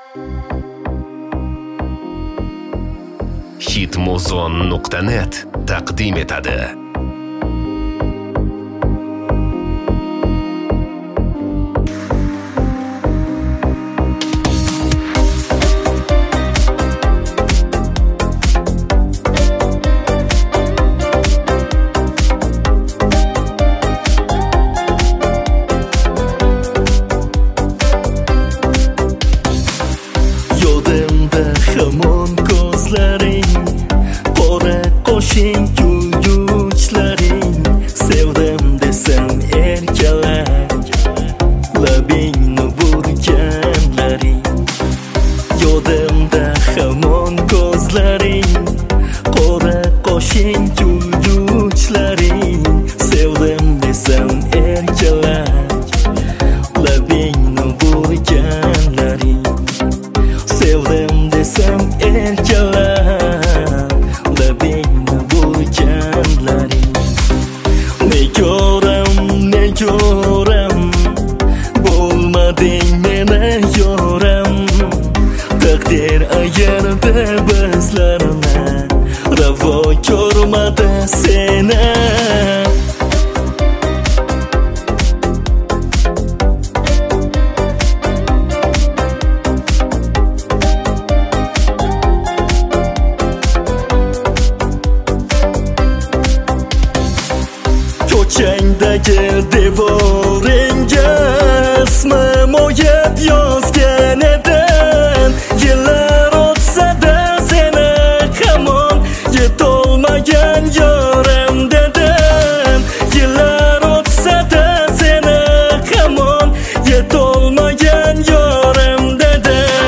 Hitmuzon.net taqdim etadi. Yodimda hamon ko'zlaring, qora qoshing, kulguchlaring, sevdim desam erkalak, labingni burganlaring. Yodimda hamon ko'zlaring, qora qoshing, kulguchlaring, sevdim desam erkalak, labingni burganlaring. Sevdim desam erkalak, labingni burganlaring. Ne ko'ram, bo'lmading meni yoram. Taqdir ayirdi bizlarni, ravo ko'rmadi seni. Ko'changdagi devoringga ismim o'yib yozgan edim. Yillar o'tsa-da seni hamon yetolmagan yorim dedim. Yillar o'tsa-da seni hamon yetolmagan yorim dedim.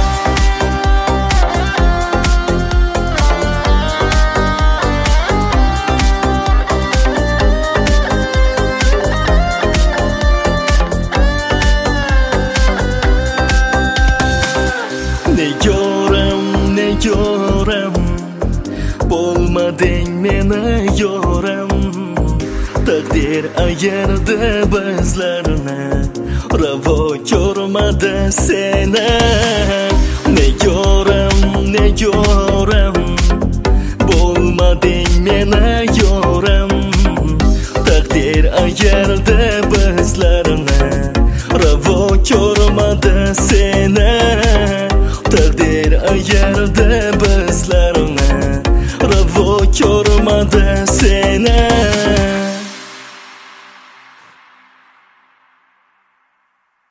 Ne ko'ram, bo'lmading meni yoram. Taqdir ayirdi bizlarni, ravo ko'rmadi seni. Ne ko'ram, bo'lmading meni yoram. Taqdir ayirdi bizlarni, ravo ko'rmadi seni. Taqdir ayirdi